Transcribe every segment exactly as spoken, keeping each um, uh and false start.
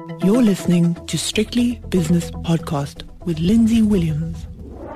You're listening to Strictly Business Podcast with Lindsay Williams.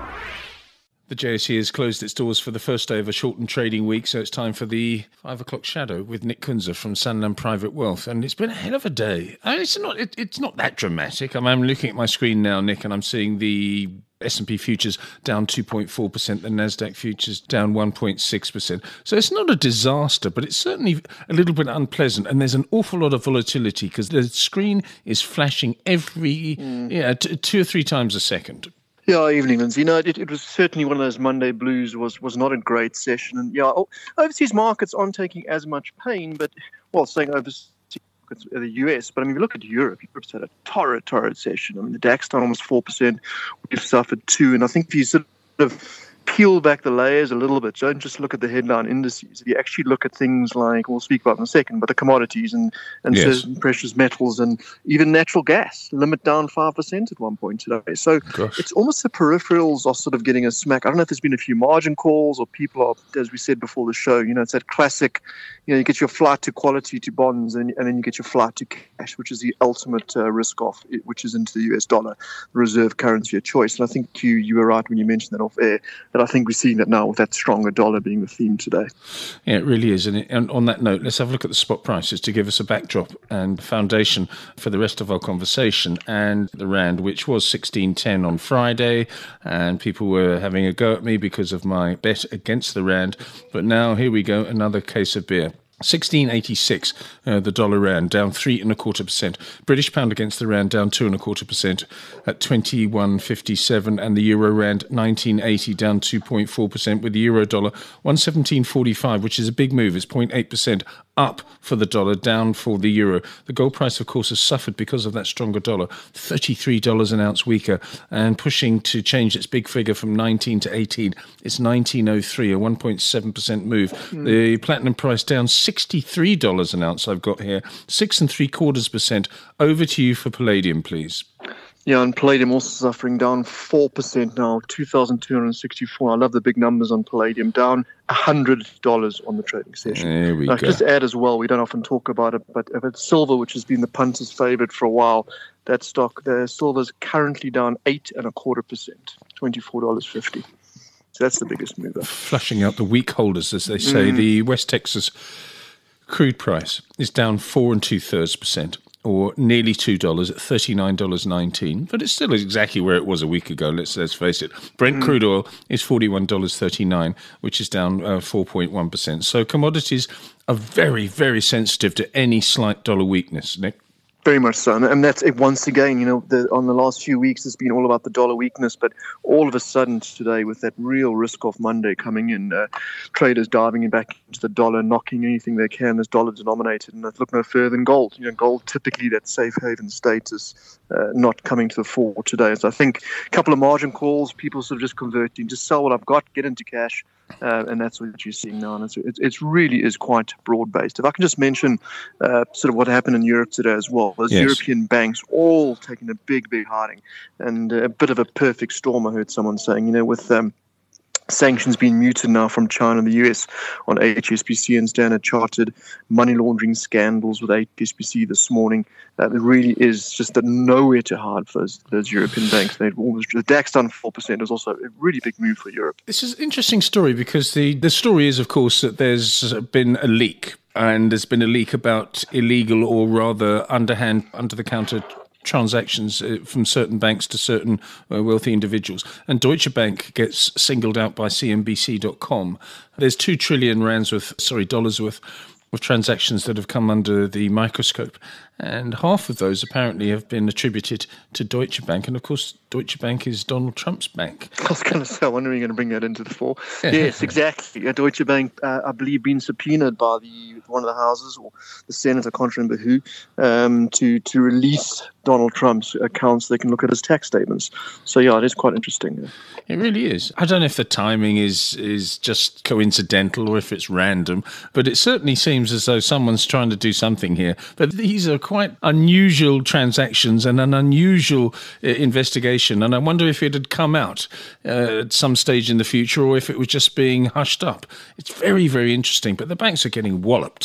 The J S E has closed its doors for the first day of a shortened trading week, so it's time for the five o'clock shadow with Nick Kunze from Sanlam Private Wealth. And it's been a hell of a day. I mean, it's not it, it's not that dramatic. I mean, I'm looking at my screen now, Nick, and I'm seeing the S and P futures down two point four percent, the Nasdaq futures down one point six percent. So it's not a disaster, but it's certainly a little bit unpleasant. And there's an awful lot of volatility because the screen is flashing every, mm. yeah, t- two or three times a second. Yeah, evening, Lindsay. You know, it, it was certainly one of those Monday blues. was was not a great session, and yeah, overseas markets aren't taking as much pain. But well, saying overseas markets, the U S, but I mean, if you look at Europe, Europe's had a torrid, torrid session. I mean, the DAX down almost four percent. We've suffered two, and I think if you sort of peel back the layers a little bit, don't just look at the headline indices. If you actually look at things like, we'll speak about in a second, but the commodities and, and yes. certain precious metals and even natural gas, limit down five percent at one point today. So Gosh. It's almost the peripherals are sort of getting a smack. I don't know if there's been a few margin calls or people are, as we said before the show, you know, it's that classic, you know, you get your flight to quality to bonds and, and then you get your flight to cash, which is the ultimate uh, risk off, which is into the U S dollar, the reserve currency of choice. And I think you, you were right when you mentioned that off air, that I think we're seeing that now with that stronger dollar being the theme today. Yeah, it really is. And, it, and on that note, let's have a look at the spot prices to give us a backdrop and foundation for the rest of our conversation. And the Rand, which was sixteen ten on Friday, and people were having a go at me because of my bet against the Rand. But now here we go, another case of beer. sixteen eighty-six, uh, the dollar rand down three and a quarter percent. British pound against the rand down two and a quarter percent at twenty-one fifty-seven, and the euro rand nineteen eighty down two point four percent, with the euro dollar one seventeen forty-five, which is a big move. It's zero point eight percent up for the dollar, down for the euro. The gold price, of course, has suffered because of that stronger dollar, thirty-three dollars an ounce weaker, and pushing to change its big figure from nineteen to eighteen. It's nineteen oh three, a one point seven percent move. Mm. The platinum price down sixty-three dollars an ounce I've got here, six and three quarters percent. Over to you for palladium, please. Yeah, and palladium also suffering, down four percent now, two thousand two hundred sixty-four. I love the big numbers on palladium, down one hundred dollars on the trading session. There we now, go. Just to add as well, we don't often talk about it, but if it's silver, which has been the punter's favourite for a while, that stock, the silver's currently down eight and a quarter percent, twenty-four dollars fifty. So that's the biggest mover. Flushing out the weak holders, as they say. Mm. The West Texas crude price is down four and two thirds percent, or nearly two dollars at thirty-nine dollars nineteen. But it's still exactly where it was a week ago, let's let's face it. Brent mm. crude oil is forty-one dollars thirty-nine, which is down uh, four point one percent. So commodities are very, very sensitive to any slight dollar weakness, Nick. Very much so. And that's it. Once again, you know, the, on the last few weeks, it's been all about the dollar weakness. But all of a sudden today, with that real risk-off Monday coming in, uh, traders diving in back into the dollar, knocking anything they can that's dollar-denominated. And look no further than gold. You know, gold, typically that safe haven status, uh, not coming to the fore today. So I think a couple of margin calls, people sort of just converting, just sell what I've got, get into cash. Uh, and that's what you're seeing now. And it's, it, it really is quite broad-based. If I can just mention uh, sort of what happened in Europe today as well. Those yes. European banks all taking a big, big hiding. And a bit of a perfect storm, I heard someone saying, you know, with um, sanctions being muted now from China and the U S on H S B C and Standard Chartered, money laundering scandals with H S B C this morning. Uh, it really is just a nowhere to hide for those, those European banks. They've almost, the DAX down four percent is also a really big move for Europe. This is an interesting story because the, the story is, of course, that there's been a leak, and there's been a leak about illegal or rather underhand, under-the-counter transactions from certain banks to certain uh, wealthy individuals. And Deutsche Bank gets singled out by C N B C dot com. There's two trillion rands worth, sorry, dollars worth of transactions that have come under the microscope. And half of those apparently have been attributed to Deutsche Bank. And of course, Deutsche Bank is Donald Trump's bank. I was going to say, I wonder if you're going to bring that into the fore. Yes, exactly. Uh, Deutsche Bank, uh, I believe, been subpoenaed by the one of the houses or the Senate, I can't remember who, um, to, to release Donald Trump's accounts so they can look at his tax statements. So, yeah, it is quite interesting. It really is. I don't know if the timing is, is just coincidental or if it's random, but it certainly seems as though someone's trying to do something here. But these are quite unusual transactions and an unusual uh, investigation. And I wonder if it had come out uh, at some stage in the future or if it was just being hushed up. It's very, very interesting. But the banks are getting walloped.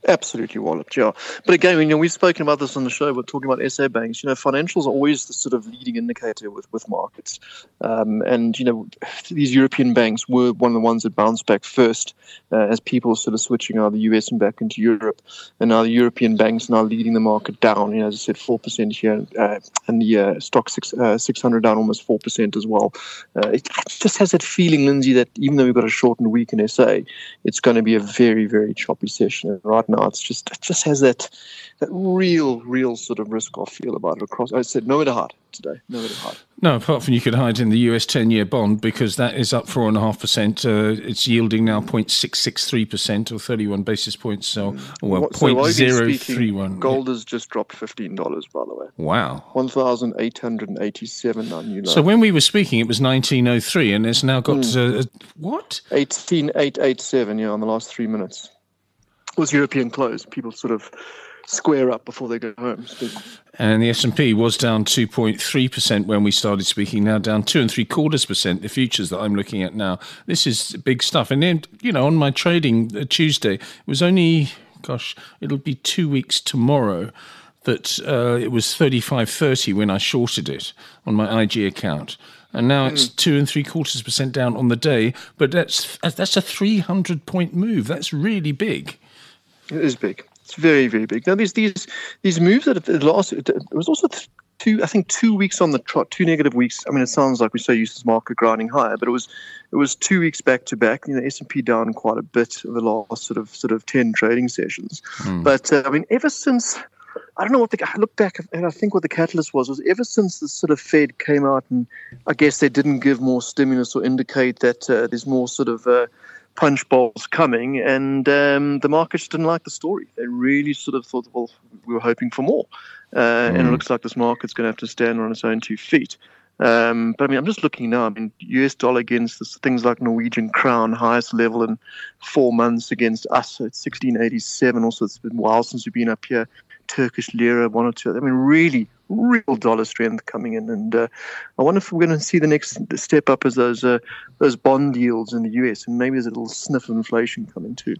Absolutely walloped, yeah. But again, you know, we've spoken about this on the show. We're talking about S A banks. You know, financials are always the sort of leading indicator with, with markets. Um, and, you know, these European banks were one of the ones that bounced back first uh, as people sort of switching out of the U S and back into Europe. And now the European banks are now leading the market down. You know, as I said, four percent here. Uh, and the uh, stock six, uh, six hundred down almost four percent as well. Uh, it just has that feeling, Lindsay, that even though we've got a shortened week in S A, it's going to be a very, very choppy session. And right now, it's just it just has that that real, real sort of risk-off feel about it across. I said nowhere to hide today, nowhere to hide. No, apart from you could hide in the U S ten-year bond because that is up four point five percent. Uh, it's yielding now zero point six six three percent or thirty-one basis points. So, well, What- so zero while point you've been zero speaking, three one. Gold has just dropped fifteen dollars, by the way. Wow. one thousand eight hundred eighty-seven on you know. So when we were speaking, it was nineteen oh three, and it's now got Hmm. uh, what? eighteen eight eighty-seven, yeah, on the last three minutes. It was European close. People sort of square up before they go home. So And the S and P was down two point three percent when we started speaking, now down two and three quarters percent, the futures that I'm looking at now. This is big stuff. And then, you know, on my trading uh, Tuesday, it was only, gosh, it'll be two weeks tomorrow that uh, it was thirty-five thirty when I shorted it on my I G account. And now it's two and three quarters percent down on the day. But that's that's a three hundred point move. That's really big. it is big. It's very, very big. Now, these these these moves that have last, it was also th- two, I think, two weeks on the trot, two negative weeks. I mean, it sounds like we're so used to the market grinding higher, but it was it was two weeks back to back. You know, S and P down quite a bit over the last sort of sort of ten trading sessions. Mm. But uh, I mean, ever since. I don't know what the. I look back and I think what the catalyst was was ever since the sort of Fed came out and I guess they didn't give more stimulus or indicate that uh, there's more sort of uh, punch bowls coming, and um, the market just didn't like the story. They really sort of thought, well, we were hoping for more, uh, mm. and it looks like this market's going to have to stand on its own two feet. Um, but I mean, I'm just looking now. I mean, U S dollar against this, things like Norwegian crown, highest level in four months against us. So it's sixteen eighty-seven. Also, it's been a while since we've been up here. Turkish lira, one or two. I mean, really, real dollar strength coming in, and uh, I wonder if we're going to see the next step up as those uh, those bond yields in the U S, and maybe there's a little sniff of inflation coming too.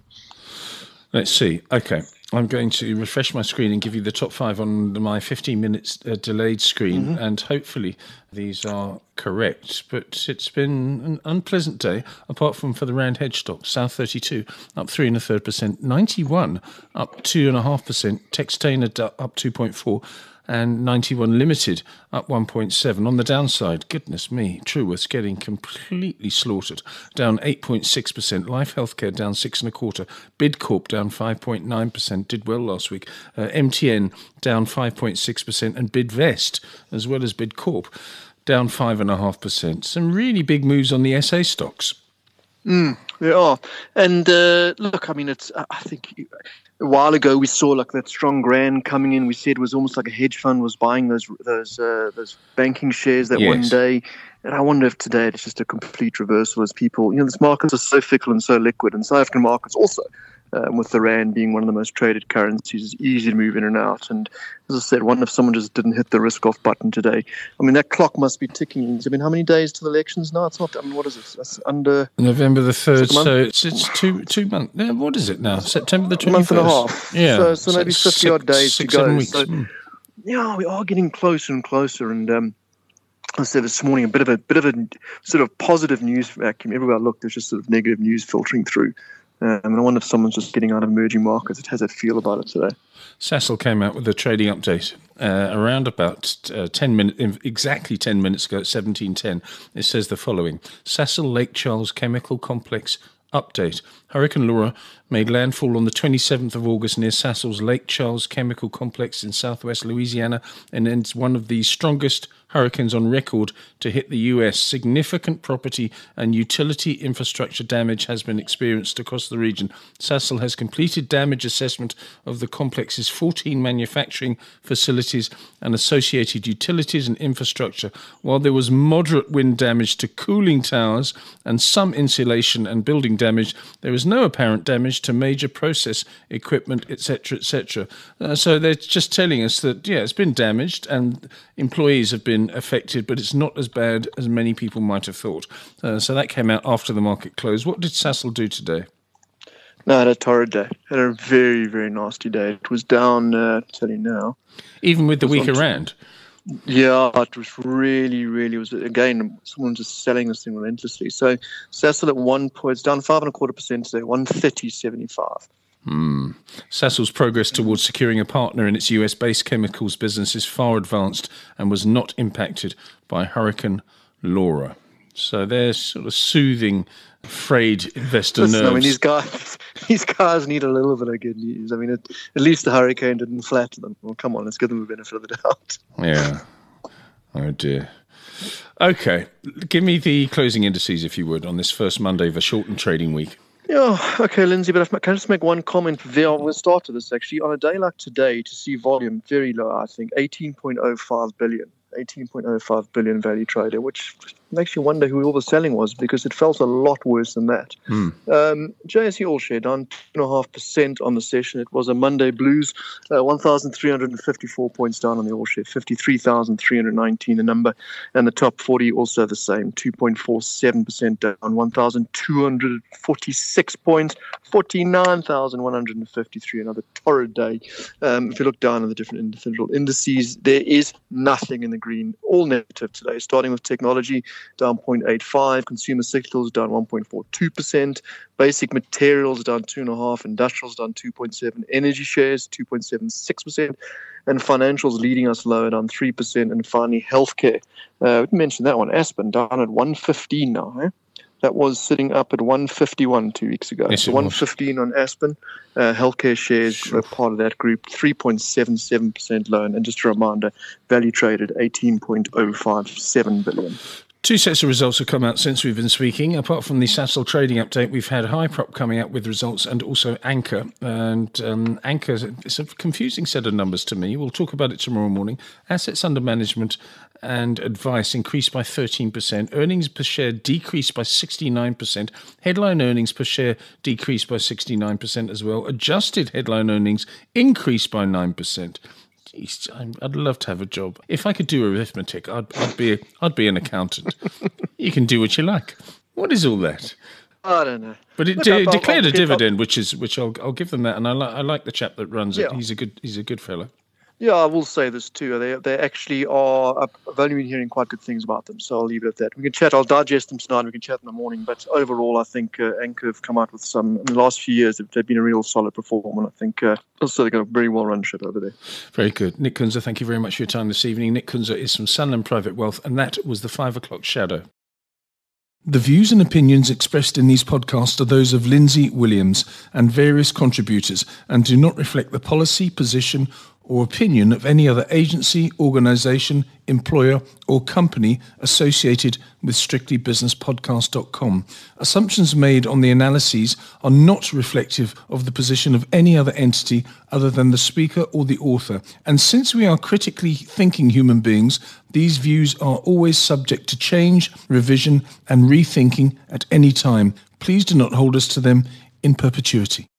Let's see. Okay. I'm going to refresh my screen and give you the top five on my fifteen minutes uh, delayed screen, mm-hmm. and hopefully these are correct. But it's been an unpleasant day, apart from for the Rand hedge stock. South thirty-two up three and a third percent, ninety-one up two and a half percent, Textainer up two point four. And ninety-one Limited up one point seven. On the downside, goodness me, Truworth's getting completely slaughtered, down eight point six percent. Life Healthcare down six and a quarter. Bidcorp down five point nine percent, did well last week. Uh, M T N down five point six percent, and Bidvest, as well as Bidcorp, down five and a half percent. Some really big moves on the S A stocks. Mm, they are. And uh, look, I mean, it's. I think a while ago we saw like that strong rand coming in. We said it was almost like a hedge fund was buying those those uh, those banking shares that yes. one day. And I wonder if today it's just a complete reversal as people, you know, these markets are so fickle and so liquid, and South African markets also, um, with the rand being one of the most traded currencies, it's easy to move in and out. And as I said, wonder if someone just didn't hit the risk-off button today. I mean, that clock must be ticking. I mean, how many days to the elections now? It's not, I mean, what is it? That's under... November the third, so it's, it's two two months. Yeah, what is it now? September the twenty-first? A month and a half. Yeah. So, so maybe fifty-odd days six, to go. Seven weeks. So, mm. yeah, we are getting closer and closer. And um, I said this morning, a bit of a bit of a sort of positive news vacuum. Everywhere I look, there's just sort of negative news filtering through. Um, and I wonder if someone's just getting out of emerging markets. It has that feel about it today. Sasol came out with a trading update uh, around about uh, ten minutes, exactly ten minutes ago at seventeen ten. It says the following: Sasol Lake Charles Chemical Complex update. Hurricane Laura made landfall on the twenty-seventh of August near Sasol's Lake Charles Chemical Complex in southwest Louisiana, and it's one of the strongest hurricanes on record to hit the U S. Significant property and utility infrastructure damage has been experienced across the region. Sasol has completed damage assessment of the complex's fourteen manufacturing facilities and associated utilities and infrastructure. While there was moderate wind damage to cooling towers and some insulation and building damage, there was no apparent damage to major process equipment, et cetera, et cetera. Uh, so they're just telling us that, yeah, it's been damaged and employees have been affected, but it's not as bad as many people might have thought. Uh, so that came out after the market closed. What did Sasol do today? No, I had a torrid day. Had a very, very nasty day. It was down, uh, I'll tell you now. Even with the week around? Yeah, it was really, really, it was, again, someone just selling this thing relentlessly. So Sasol at one point, it's down five and a quarter percent today, one thirty seventy-five. Hmm. Sasol's progress towards securing a partner in its U S-based chemicals business is far advanced and was not impacted by Hurricane Laura. So they're sort of soothing frayed investor Listen, nerves. I mean, these guys, these guys need a little bit of good news. I mean, it, at least the hurricane didn't flatten them. Well, come on, let's give them a benefit of the doubt. Yeah. Oh, dear. Okay. Give me the closing indices, if you would, on this first Monday of a shortened trading week. Yeah, okay, Lindsay, but if I can just make one comment there. We'll start with this, actually. On a day like today, to see volume very low, I think, eighteen point oh five billion. eighteen point oh five billion value trader, which makes you wonder who all the selling was, because it felt a lot worse than that. Hmm. Um, J S E All Share down two point five percent on the session. It was a Monday blues, uh, one thousand three hundred fifty-four points down on the All Share, fifty-three thousand three hundred nineteen the number, and the top forty also the same, two point four seven percent down, one thousand two hundred forty-six points, forty-nine thousand one hundred fifty-three, another torrid day. Um, if you look down at the different individual indices, there is nothing in the green, all negative today, starting with technology, down zero point eight five, consumer cyclicals down one point four two percent, basic materials down two point five, industrials down two point seven, energy shares two point seven six percent, and financials leading us lower down three percent, and finally healthcare. Uh, we mentioned that one, Aspen down at one fifteen now. That was sitting up at one fifty-one two weeks ago. Yes, so one fifteen on Aspen. Uh, healthcare shares were part of that group, three point seven seven percent low. And just a reminder, value traded eighteen point oh five seven billion. Two sets of results have come out since we've been speaking. Apart from the Sasol trading update, we've had Hyprop coming out with results and also Anchor. And um, Anchor, it's a confusing set of numbers to me. We'll talk about it tomorrow morning. Assets under management and advice increased by thirteen percent. Earnings per share decreased by sixty-nine percent. Headline earnings per share decreased by sixty-nine percent as well. Adjusted headline earnings increased by nine percent. Jeez, I'd love to have a job. If I could do arithmetic, I'd, I'd be a, I'd be an accountant. You can do what you like. What is all that? I don't know. But it Look, de- I'll- I'll- declared I'll a keep dividend, up. which is which I'll I'll give them that, and I like I like the chap that runs it. Yeah. He's a good he's a good fellow. Yeah, I will say this too. They they actually are. I've only been hearing quite good things about them, so I'll leave it at that. We can chat. I'll digest them tonight. We can chat in the morning. But overall, I think uh, Anchor have come out with some. In the last few years, they've, they've been a real solid performer. And I think uh, also they've got a very well run ship over there. Very good. Nick Kunzer, thank you very much for your time this evening. Nick Kunzer is from Sunland Private Wealth, and that was the five o'clock shadow. The views and opinions expressed in these podcasts are those of Lindsay Williams and various contributors and do not reflect the policy, position, or opinion of any other agency, organisation, employer, or company associated with strictly business podcast dot com. Assumptions made on the analyses are not reflective of the position of any other entity other than the speaker or the author. And since we are critically thinking human beings, these views are always subject to change, revision, and rethinking at any time. Please do not hold us to them in perpetuity.